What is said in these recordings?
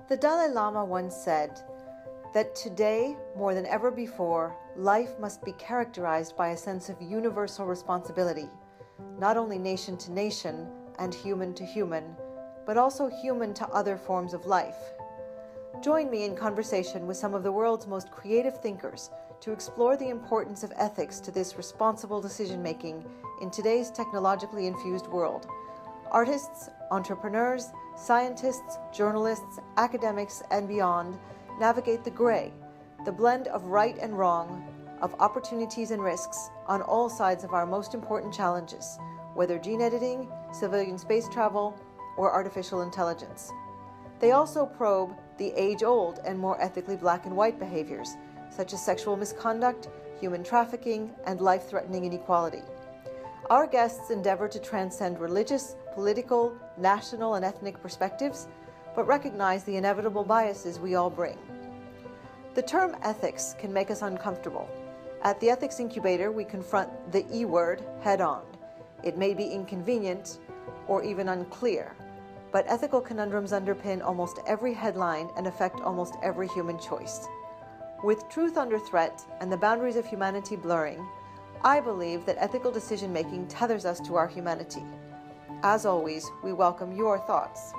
The Dalai Lama once said that today, more than ever before, life must be characterized by a sense of universal responsibility, not only nation to nation and human to human, but also human to other forms of life. Join me in conversation with some of the world's most creative thinkers to explore the importance of ethics to this responsible decision-making in today's technologically infused world. Artists, entrepreneurs, scientists, journalists, academics, and beyond navigate the gray, the blend of right and wrong, of opportunities and risks on all sides of our most important challenges, whether gene editing, civilian space travel, or artificial intelligence. They also probe the age-old and more ethically black and white behaviors, such as sexual misconduct, human trafficking, and life-threatening inequality. Our guests endeavor to transcend religious, political, national, and ethnic perspectives, but recognize the inevitable biases we all bring. The term ethics can make us uncomfortable. At the Ethics Incubator, we confront the E word head-on. It may be inconvenient or even unclear, but ethical conundrums underpin almost every headline and affect almost every human choice. With truth under threat and the boundaries of humanity blurring, I believe that ethical decision-making tethers us to our humanity. As always, we welcome your thoughts.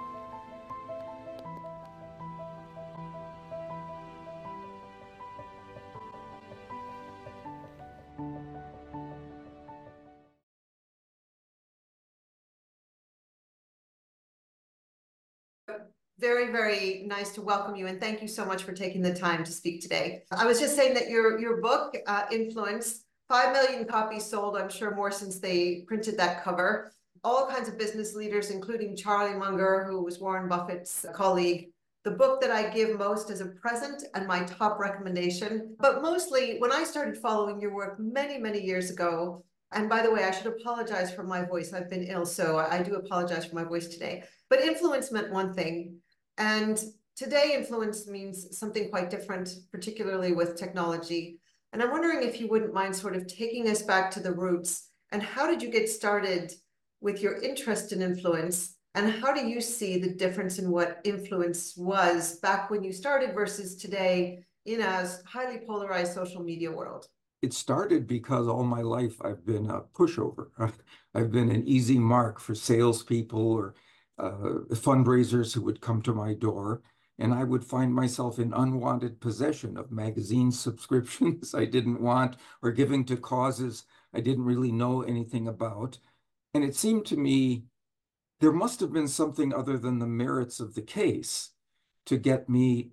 Very, very nice to welcome you, and thank you so much for taking the time to speak today. I was just saying that your book, Influence, 5 million copies sold, I'm sure more since they printed that cover. All kinds of business leaders, including Charlie Munger, who was Warren Buffett's colleague. The book that I give most as a present and my top recommendation. But mostly, when I started following your work many, many years ago, and by the way, I should apologize for my voice. I've been ill, so I do apologize for my voice today. But influence meant one thing. And today, influence means something quite different, particularly with technology. And I'm wondering if you wouldn't mind sort of taking us back to the roots. And how did you get started with your interest in influence? And how do you see the difference in what influence was back when you started versus today in a highly polarized social media world? It started because all my life I've been a pushover. I've been an easy mark for salespeople or fundraisers who would come to my door, and I would find myself in unwanted possession of magazine subscriptions I didn't want, or giving to causes I didn't really know anything about. And it seemed to me there must have been something other than the merits of the case to get me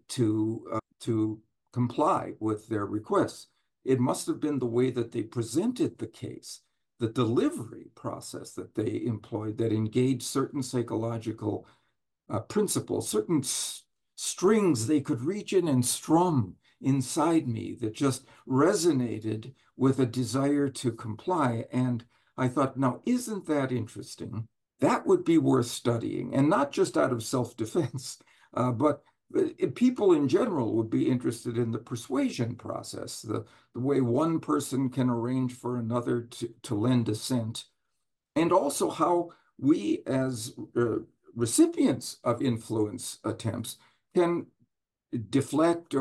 to comply with their requests. It must have been the way that they presented the case, the delivery process that they employed that engaged certain psychological principles, certain strings they could reach in and strum inside me that just resonated with a desire to comply. And I thought, now, isn't that interesting? That would be worth studying, and not just out of self-defense, but people in general would be interested in the persuasion process, the way one person can arrange for another to lend assent, and also how we as recipients of influence attempts can deflect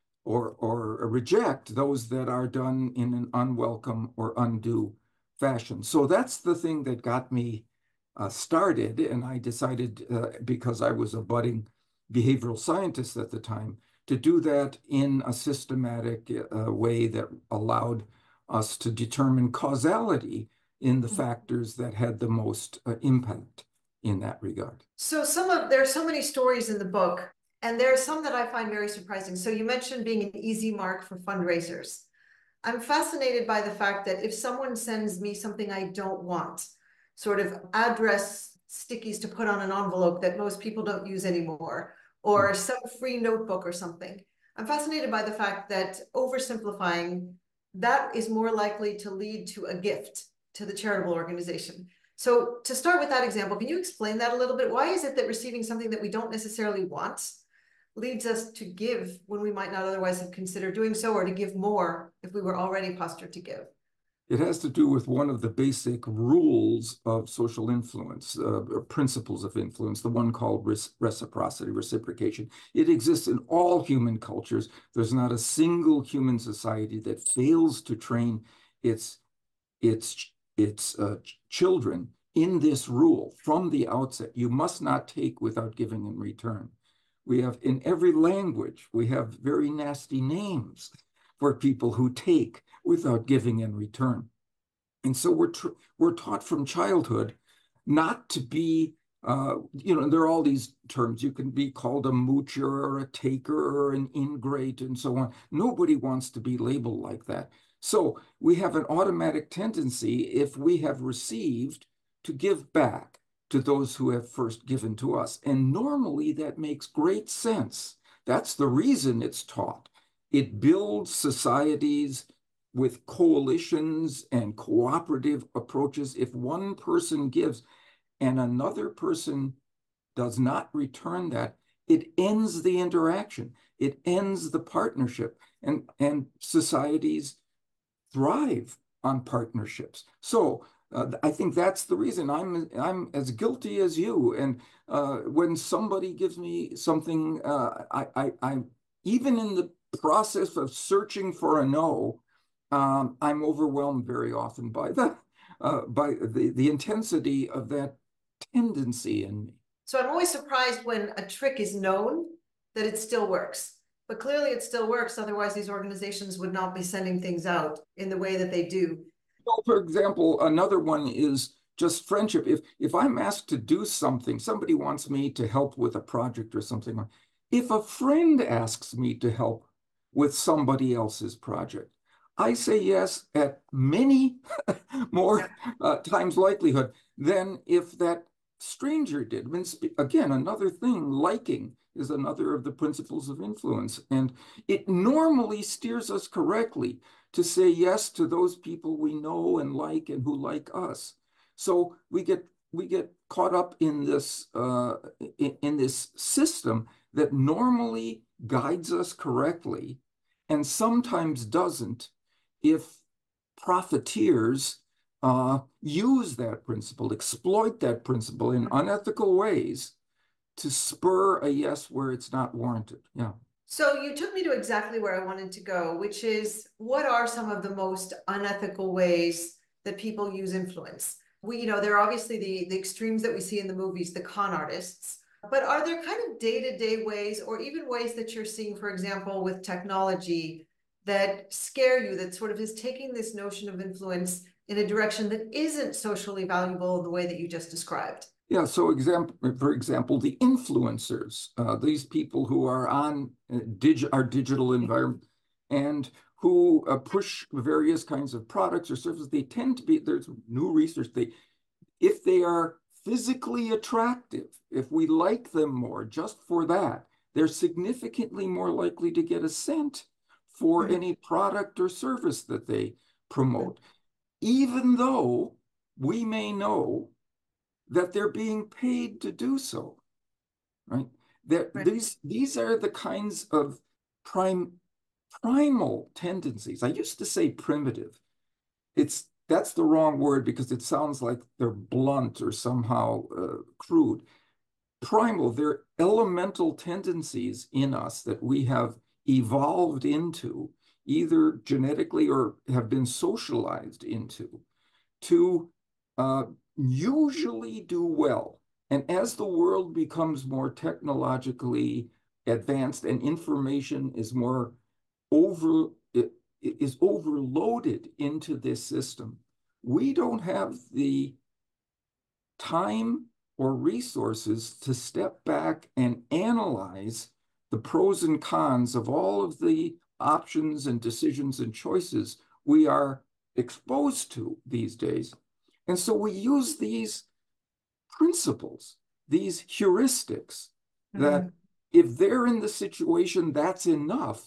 or reject those that are done in an unwelcome or undue fashion. So that's the thing that got me started, and I decided, because I was a budding behavioral scientist at the time, to do that in a systematic way that allowed us to determine causality in the factors that had the most impact in that regard. So there's so many stories in the book, and there are some that I find very surprising. So you mentioned being an easy mark for fundraisers. I'm fascinated by the fact that if someone sends me something I don't want, sort of address stickies to put on an envelope that most people don't use anymore, or some free notebook or something, I'm fascinated by the fact that oversimplifying, that is more likely to lead to a gift to the charitable organization. So to start with that example, can you explain that a little bit? Why is it that receiving something that we don't necessarily want leads us to give when we might not otherwise have considered doing so, or to give more if we were already postured to give? It has to do with one of the basic rules of social influence, or principles of influence, the one called reciprocity, reciprocation. It exists in all human cultures. There's not a single human society that fails to train its children in this rule from the outset. You must not take without giving in return. We have, in every language, we have very nasty names for people who take without giving in return. And so we're taught from childhood not to be, there are all these terms. You can be called a moocher or a taker or an ingrate and so on. Nobody wants to be labeled like that. So we have an automatic tendency, if we have received, to give back to those who have first given to us. And normally that makes great sense. That's the reason it's taught. It builds societies with coalitions and cooperative approaches. If one person gives and another person does not return that, it ends the interaction. It ends the partnership. And societies thrive on partnerships. So I think that's the reason I'm as guilty as you. And when somebody gives me something, I'm even in the process of searching for a no, I'm overwhelmed very often by the intensity of that tendency in me. So I'm always surprised when a trick is known that it still works. But clearly it still works. Otherwise, these organizations would not be sending things out in the way that they do. So, for example, another one is just friendship. If I'm asked to do something, somebody wants me to help with a project or something. If a friend asks me to help with somebody else's project, I say yes at many more times likelihood than if that stranger did. I mean, again, another thing, liking is another of the principles of influence. And it normally steers us correctly to say yes to those people we know and who like us. So we get caught up in this system that normally guides us correctly and sometimes doesn't if profiteers use that principle, exploit that principle in unethical ways to spur a yes where it's not warranted. Yeah. So you took me to exactly where I wanted to go, which is what are some of the most unethical ways that people use influence? There are obviously the extremes that we see in the movies, the con artists, but are there kind of day-to-day ways or even ways that you're seeing, for example, with technology that scare you, that sort of is taking this notion of influence in a direction that isn't socially valuable in the way that you just described? Yeah, so for example, the influencers, these people who are on our digital environment and who push various kinds of products or services, they tend to be, there's new research, if they are physically attractive, if we like them more just for that, they're significantly more likely to get a cent for any product or service that they promote, even though we may know that they're being paid to do so, right? These are the kinds of primal tendencies. I used to say primitive. That's the wrong word because it sounds like they're blunt or somehow crude. Primal, they're elemental tendencies in us that we have evolved into, either genetically or have been socialized into, to usually do well. And as the world becomes more technologically advanced and information is more is overloaded into this system, we don't have the time or resources to step back and analyze the pros and cons of all of the options and decisions and choices we are exposed to these days. And so we use these principles, these heuristics, that if they're in the situation, that's enough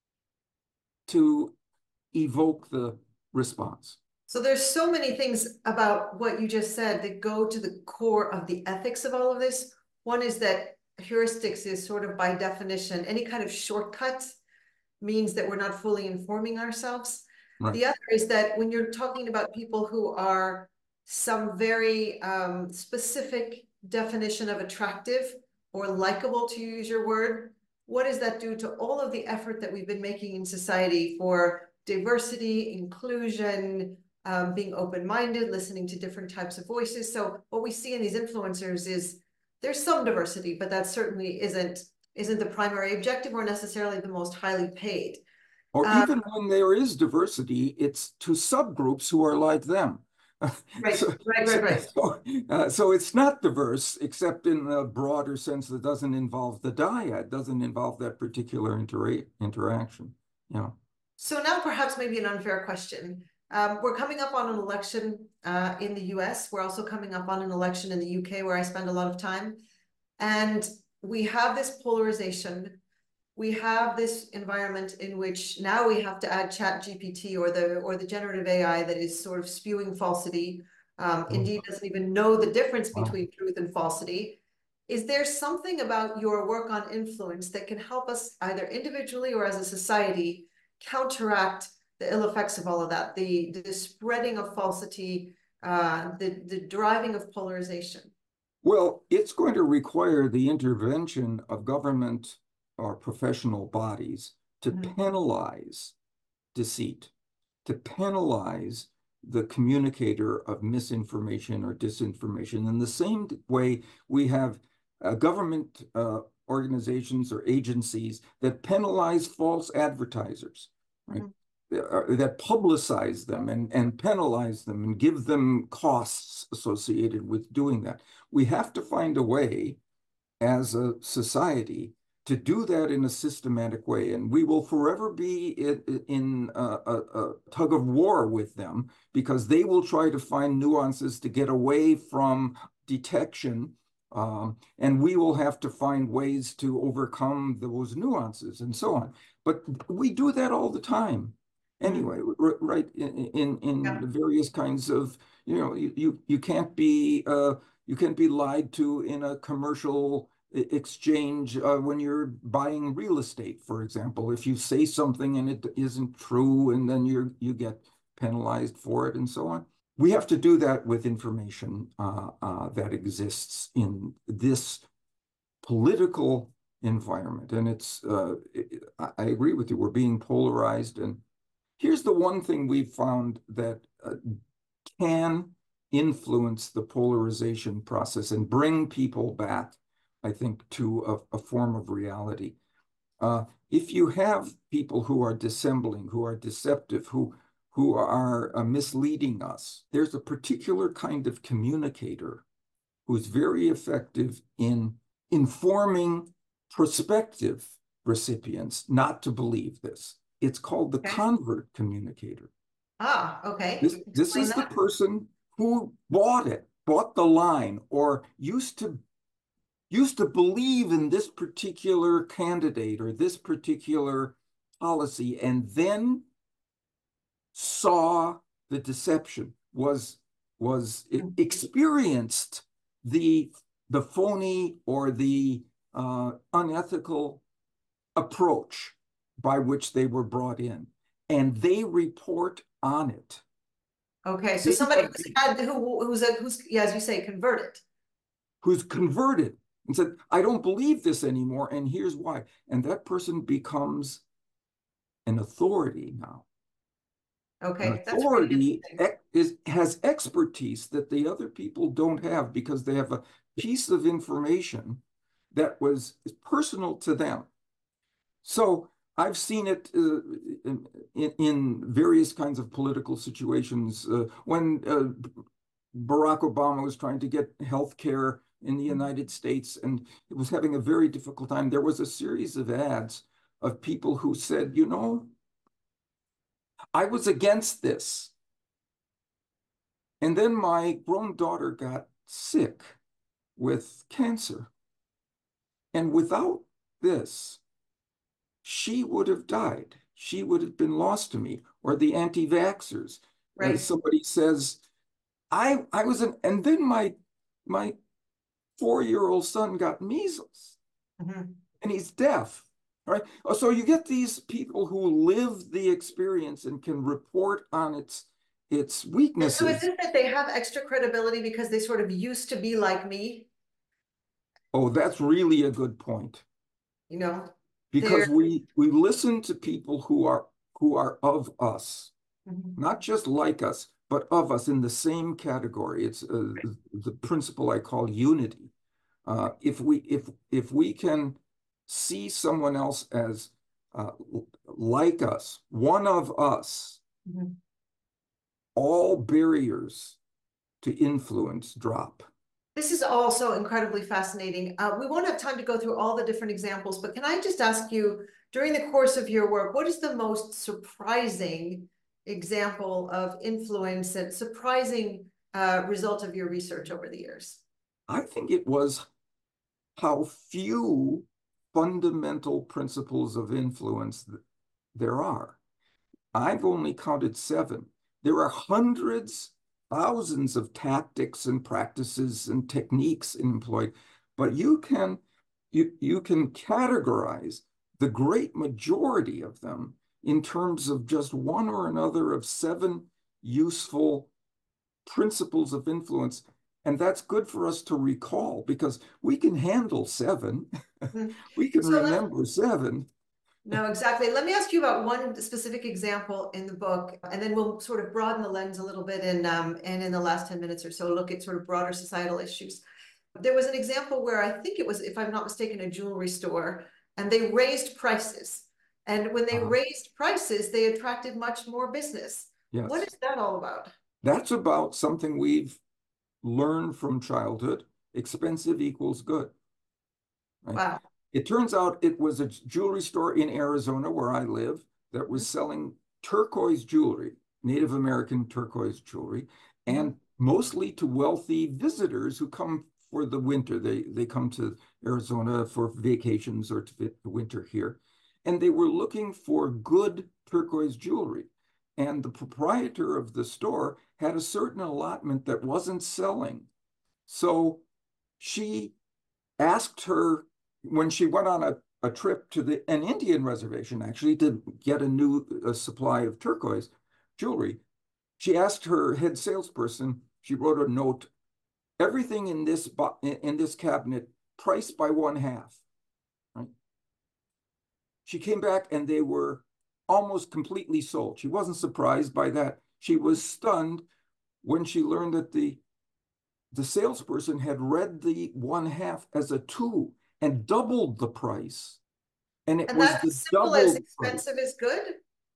to evoke the response. So there's so many things about what you just said that go to the core of the ethics of all of this. One is that heuristics is sort of by definition, any kind of shortcut means that we're not fully informing ourselves. right. The other is that when you're talking about people who are some very specific definition of attractive or likable, to use your word, what does that do to all of the effort that we've been making in society for diversity, inclusion, being open-minded, listening to different types of voices? So what we see in these influencers is there's some diversity, but that certainly isn't the primary objective or necessarily the most highly paid. Or Um, even when there is diversity, it's to subgroups who are like them. right, So, right. so it's not diverse, except in a broader sense that doesn't involve the dyad, doesn't involve that particular interaction. Yeah. So now perhaps maybe an unfair question. We're coming up on an election in the US. We're also coming up on an election in the UK where I spend a lot of time. And we have this polarization. We have this environment in which now we have to add ChatGPT or the generative AI that is sort of spewing falsity. Indeed doesn't even know the difference Wow. between truth and falsity. Is there something about your work on influence that can help us either individually or as a society counteract the ill effects of all of that, the spreading of falsity, the driving of polarization? Well, it's going to require the intervention of government or professional bodies to penalize deceit, to penalize the communicator of misinformation or disinformation. In the same way, we have government organizations or agencies that penalize false advertisers, right? That publicize them and penalize them and give them costs associated with doing that. We have to find a way as a society to do that in a systematic way. And we will forever be in a tug of war with them because they will try to find nuances to get away from detection. And we will have to find ways to overcome those nuances and so on. But we do that all the time. Anyway, right in various kinds of, you can't be lied to in a commercial exchange when you're buying real estate, for example. If you say something and it isn't true, and then you get penalized for it and so on. We have to do that with information that exists in this political environment. And I agree with you, we're being polarized. And here's the one thing we've found that can influence the polarization process and bring people back, I think, to a form of reality. If you have people who are dissembling, who are deceptive, who are misleading us, there's a particular kind of communicator who's very effective in informing prospective recipients not to believe this. It's called the convert communicator. Ah, okay. This is the person who bought the line, or used to believe in this particular candidate or this particular policy, and then saw the deception, experienced the phony or the unethical approach by which they were brought in, and they report on it. Okay, so somebody who's as you say, converted. Who's converted and said, I don't believe this anymore, and here's why. And that person becomes an authority now. Okay, an authority has expertise that the other people don't have, because they have a piece of information that was personal to them. So I've seen it in various kinds of political situations. When Barack Obama was trying to get health care in the United States, and it was having a very difficult time, there was a series of ads of people who said, I was against this. And then my grown daughter got sick with cancer. And without this, she would have died. She would have been lost to me. Or the anti-vaxxers. Right. Somebody says, I was and then my 4-year-old son got measles, and he's deaf. right? So you get these people who live the experience and can report on its And so weaknesses. is it that they have extra credibility because they sort of used to be like me? Oh, that's really a good point. You know, they're Because we listen to people who are of us, Mhm. not just like us, but of us in the same category. It's the principle I call unity. If we can see someone else as uh, like us, one of us, Mhm. all barriers to influence drop. This is also incredibly fascinating. We won't have time to go through all the different examples, but can I just ask you, during the course of your work, what is the most surprising example of influence and surprising result of your research over the years? I think it was how few fundamental principles of influence there are. I've only counted 7. There are hundreds, thousands of tactics and practices and techniques employed, but you can categorize the great majority of them in terms of just one or another of 7 useful principles of influence. And that's good for us to recall because we can handle 7. Mhm. We can So remember 7. no, exactly. Let me ask you about one specific example in the book, and then we'll sort of broaden the lens a little bit and in the last 10 minutes or so, look at sort of broader societal issues. There was an example where I think it was, if I'm not mistaken, a jewelry store, and they raised prices. And when they Uh, raised prices, they attracted much more business. What yes. is that all about? That's about something we've learned from childhood. Expensive equals good, right? Wow. It turns out it was a jewelry store in Arizona where I live that was selling turquoise jewelry, Native American turquoise jewelry, Mhm. and mostly to wealthy visitors who come for the winter. They come to Arizona for vacations or to winter here. And they were looking for good turquoise jewelry. And the proprietor of the store had a certain allotment that wasn't selling. So she asked her when she went on a trip to an Indian reservation, actually, to get a supply of turquoise jewelry. She asked her head salesperson, she wrote a note, everything in this cabinet priced by 1/2. Right? She came back and they were almost completely sold. She wasn't surprised by that. She was stunned when she learned that the salesperson had read the 1/2 as a 2 and doubled the price. And it And was that's the as simple as doubled price. expensive is good?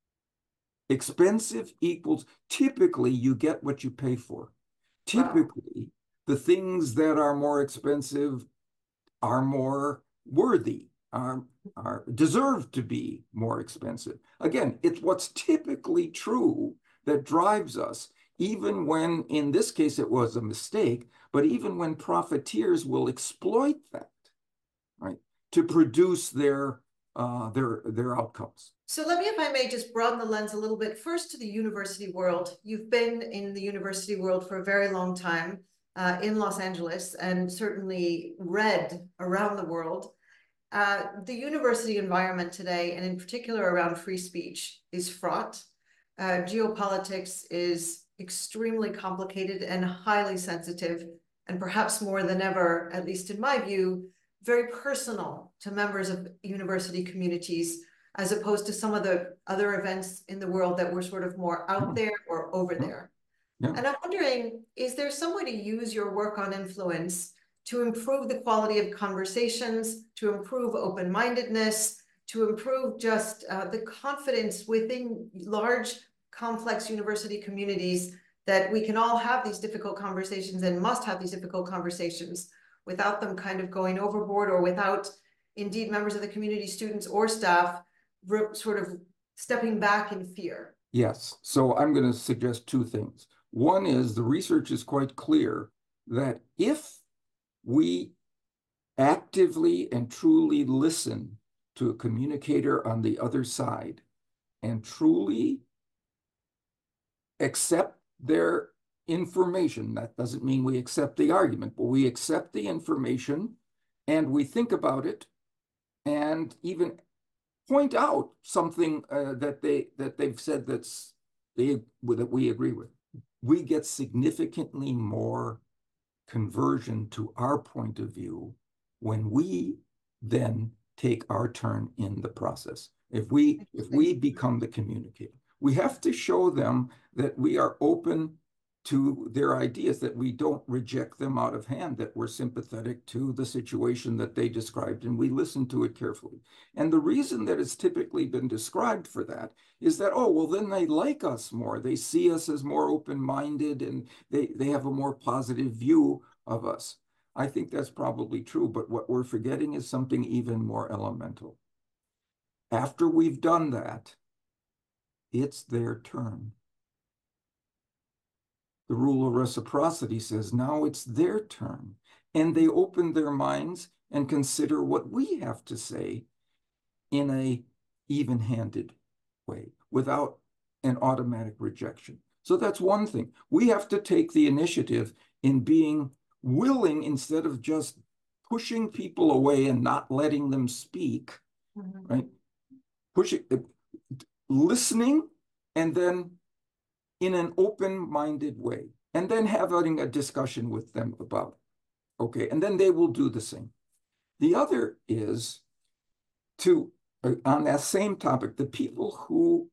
Expensive equals typically you get what you pay for. Wow. Typically, the things that are more expensive are more worthy, are deserve to be more expensive. Again, it's what's typically true that drives us, even when, in this case, it was a mistake, but even when profiteers will exploit that, right, to produce their outcomes. So let me, if I may, just broaden the lens a little bit. First to the university world. You've been in the university world for a very long time, in Los Angeles, and certainly read around the world. The university environment today, and in particular around free speech, is fraught. Geopolitics is extremely complicated and highly sensitive, and perhaps more than ever, at least in my view, very personal to members of university communities, as opposed to some of the other events in the world that were sort of more out there or over there. Yeah. And I'm wondering, is there some way to use your work on influence to improve the quality of conversations, to improve open-mindedness, to improve just the confidence within large, complex university communities that we can all have these difficult conversations and must have these difficult conversations without them kind of going overboard, or without, indeed, members of the community, students or staff, sort of stepping back in fear? Yes. So I'm going to suggest 2 things. One is the research is quite clear that if we actively and truly listen to a communicator on the other side and truly accept their information, that doesn't mean we accept the argument, but we accept the information and we think about it and even point out something that they've said that we agree with. We get significantly more conversion to our point of view when we then take our turn in the process. If we become the communicator, we have to show them that we are open to their ideas, that we don't reject them out of hand, that we're sympathetic to the situation that they described and we listen to it carefully. And the reason that it's typically been described for that is that, oh, well, then they like us more. They see us as more open-minded and they have a more positive view of us. I think that's probably true, but what we're forgetting is something even more elemental. After we've done that, it's their turn. The rule of reciprocity says now it's their turn, and they open their minds and consider what we have to say in a even-handed way without an automatic rejection. So that's one thing. We have to take the initiative in being willing, instead of just pushing people away and not letting them speak, right? Listening, and then in an open-minded way, and then having a discussion with them about it. Okay, and then they will do the same. The other is to, on that same topic, the people who,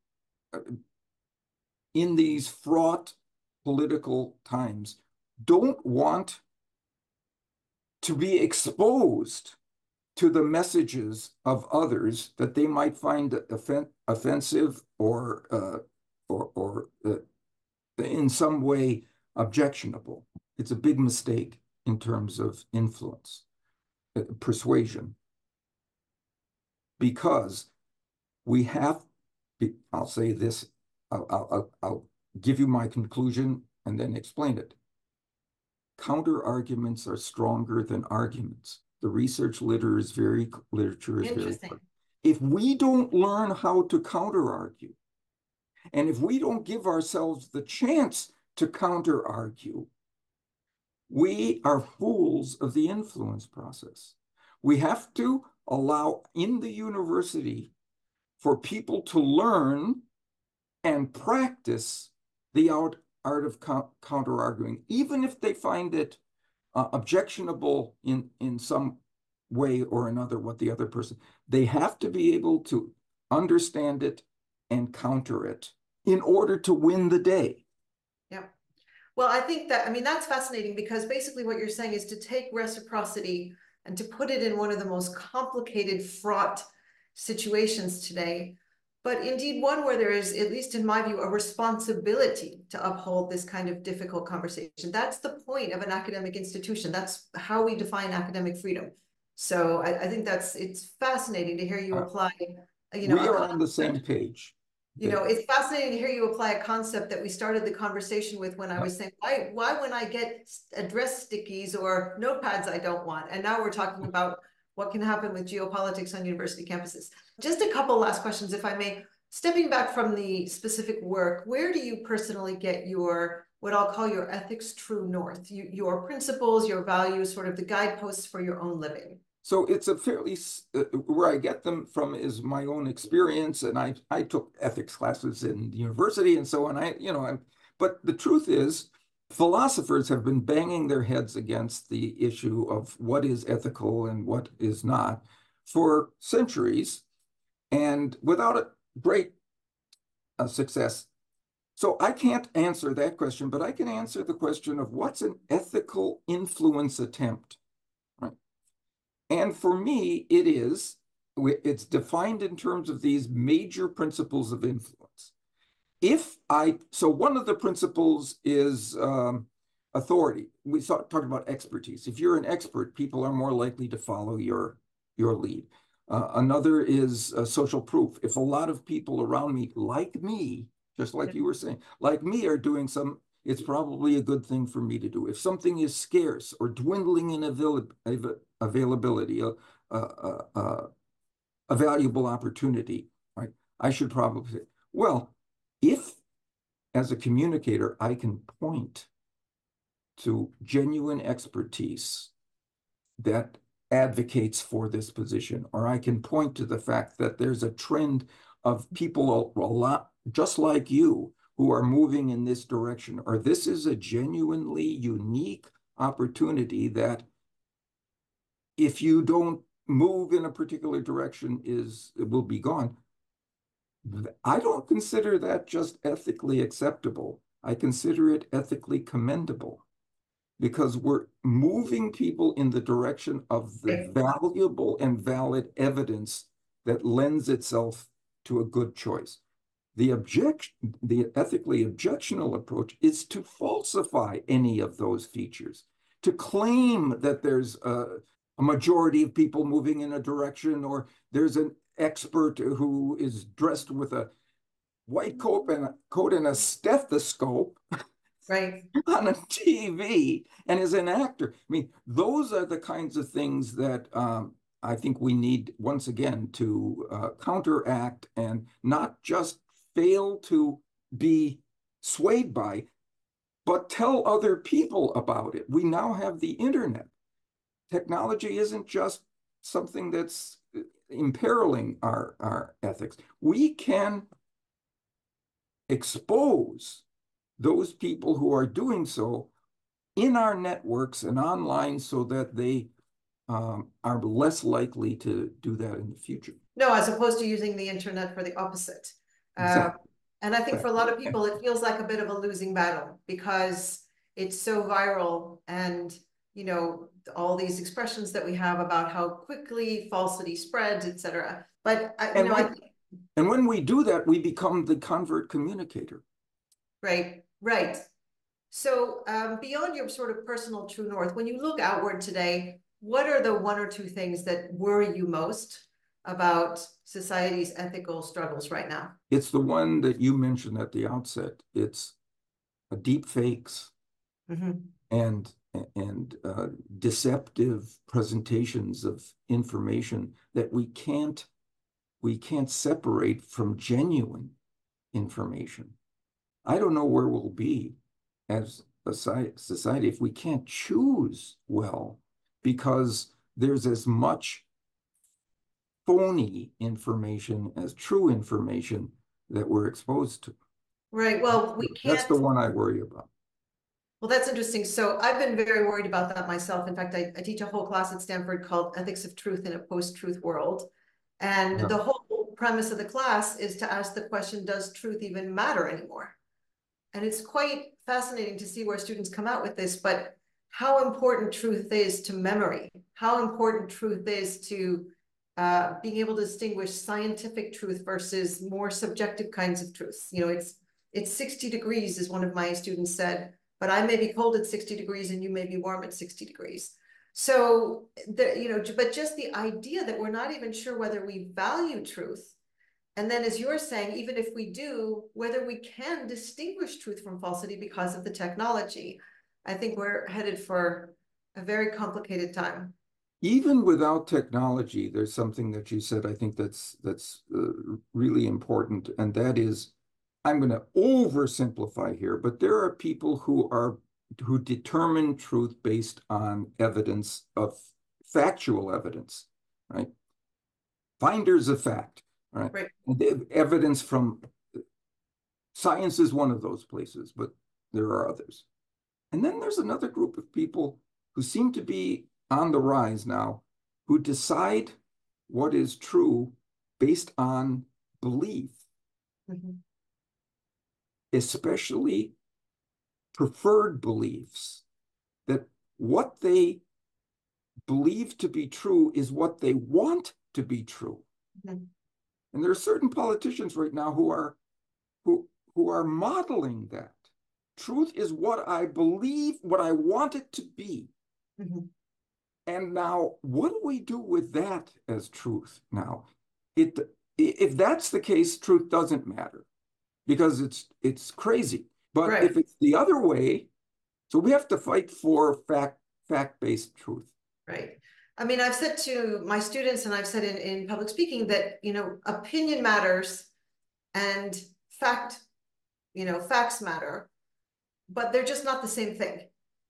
in these fraught political times, don't want to be exposed to the messages of others that they might find offensive or in some way objectionable. It's a big mistake in terms of influence, persuasion, because we have, I'll say this, I'll give you my conclusion and then explain it. Counter arguments are stronger than arguments. The research literature is very clear. If we don't learn how to counter argue, and if we don't give ourselves the chance to counter argue, we are fools of the influence process. We have to allow in the university for people to learn and practice the art of counter arguing, even if they find it objectionable in some way or another, what the other person, they have to be able to understand it and counter it in order to win the day. Yeah. Well, I think that, I mean, that's fascinating, because basically what you're saying is to take reciprocity and to put it in one of the most complicated, fraught situations today, but indeed one where there is, at least in my view, a responsibility to uphold this kind of difficult conversation. That's the point of an academic institution. That's how we define academic freedom. So I think it's fascinating to hear you apply, we are on the same page. It's fascinating to hear you apply a concept that we started the conversation with when I was saying, why when I get address stickies or notepads I don't want? And now we're talking about what can happen with geopolitics on university campuses. Just a couple last questions, if I may. Stepping back from the specific work, where do you personally get your, what I'll call your ethics true north, your principles, your values, sort of the guideposts for your own living? So it's a fairly, where I get them from is my own experience, and I took ethics classes in the university and so on. But the truth is, philosophers have been banging their heads against the issue of what is ethical and what is not for centuries, and without a great success. So I can't answer that question, but I can answer the question of what's an ethical influence attempt. And for me, it's defined in terms of these major principles of influence. So one of the principles is authority. We talked about expertise. If you're an expert, people are more likely to follow your lead. Another is social proof. If a lot of people around me, like me, just like you were saying, like me, are doing it's probably a good thing for me to do. If something is scarce or dwindling in availability, a valuable opportunity, right? I should probably say, well, if as a communicator, I can point to genuine expertise that advocates for this position, or I can point to the fact that there's a trend of people a lot just like you who are moving in this direction, or this is a genuinely unique opportunity that if you don't move in a particular direction it will be gone. I don't consider that just ethically acceptable. I consider it ethically commendable because we're moving people in the direction of the valuable and valid evidence that lends itself to a good choice. The ethically objectionable approach is to falsify any of those features, to claim that there's a majority of people moving in a direction, or there's an expert who is dressed with a white coat and a stethoscope Right. on a TV and is an actor. I mean, those are the kinds of things that I think we need, once again, to counteract and not just fail to be swayed by, but tell other people about it. We now have the internet. Technology isn't just something that's imperiling our ethics. We can expose those people who are doing so in our networks and online so that they are less likely to do that in the future. No, as opposed to using the internet for the opposite. Exactly. And I think for a lot of people, it feels like a bit of a losing battle because it's so viral and, you know, all these expressions that we have about how quickly falsity spreads, et cetera. But, you know, and when we do that, we become the convert communicator. Right, right. So beyond your sort of personal true north, when you look outward today, what are the one or two things that worry you most about society's ethical struggles right now? It's the one that you mentioned at the outset. It's deep fakes and deceptive presentations of information that we can't separate from genuine information. I don't know where we'll be as a society if we can't choose well, because there's as much phony information as true information that we're exposed to. Right. Well, That's the one I worry about. Well, that's interesting. So I've been very worried about that myself. In fact, I teach a whole class at Stanford called Ethics of Truth in a Post-Truth World. And the whole premise of the class is to ask the question, does truth even matter anymore? And it's quite fascinating to see where students come out with this, but how important truth is to memory, how important truth is to being able to distinguish scientific truth versus more subjective kinds of truths. You know, it's 60 degrees, as one of my students said, but I may be cold at 60 degrees and you may be warm at 60 degrees. So, you know, but just the idea that we're not even sure whether we value truth. And then, as you're saying, even if we do, whether we can distinguish truth from falsity because of the technology, I think we're headed for a very complicated time. Even without technology, there's something that you said, I think that's really important, and that is, I'm going to oversimplify here, but there are people who determine truth based on evidence of factual evidence, right? Finders of fact, right? And evidence from science is one of those places, but there are others. And then there's another group of people who seem to be on the rise now, who decide what is true based on belief, especially preferred beliefs, that what they believe to be true is what they want to be true. And there are certain politicians right now who are modeling that. Truth is what I believe, what I want it to be. And now, what do we do with that as truth now? If that's the case, truth doesn't matter because it's crazy. But if it's the other way, so we have to fight for fact-based truth. Right. I mean, I've said to my students, and I've said in public speaking that, you know, opinion matters and facts matter, but they're just not the same thing.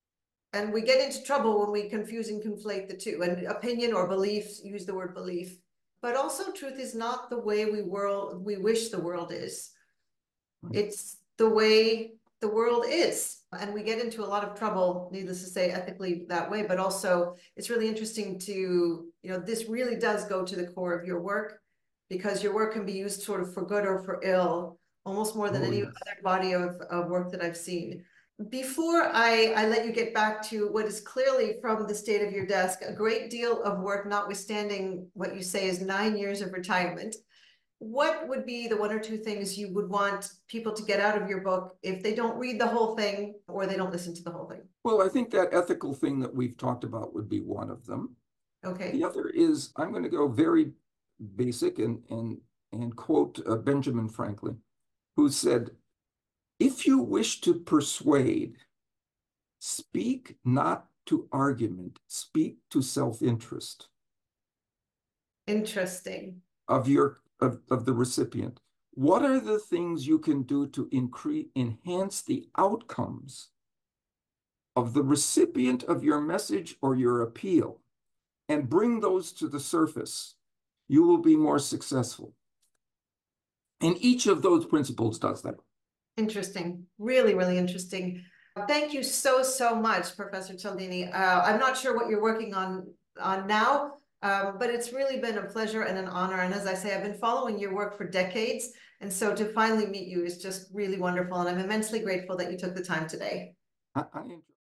And we get into trouble when we confuse and conflate the two. And opinion or beliefs, use the word belief. But also truth is not the way we wish the world is. It's the way the world is. And we get into a lot of trouble, needless to say, ethically that way, but also it's really interesting to, this really does go to the core of your work, because your work can be used sort of for good or for ill, almost more than any other body of work that I've seen. Before I let you get back to what is clearly from the state of your desk, a great deal of work, notwithstanding what you say is 9 years of retirement, what would be the one or two things you would want people to get out of your book if they don't read the whole thing or they don't listen to the whole thing? Well, I think that ethical thing that we've talked about would be one of them. Okay. The other is, I'm going to go very basic and quote Benjamin Franklin, who said, "If you wish to persuade, speak not to argument, speak to self-interest." Interesting. Of the recipient. What are the things you can do to enhance the outcomes of the recipient of your message or your appeal, and bring those to the surface? You will be more successful. And each of those principles does that. Interesting. Really, really interesting. Thank you so, so much, Professor Cialdini. I'm not sure what you're working on now, but it's really been a pleasure and an honor. And as I say, I've been following your work for decades. And so to finally meet you is just really wonderful. And I'm immensely grateful that you took the time today. I enjoy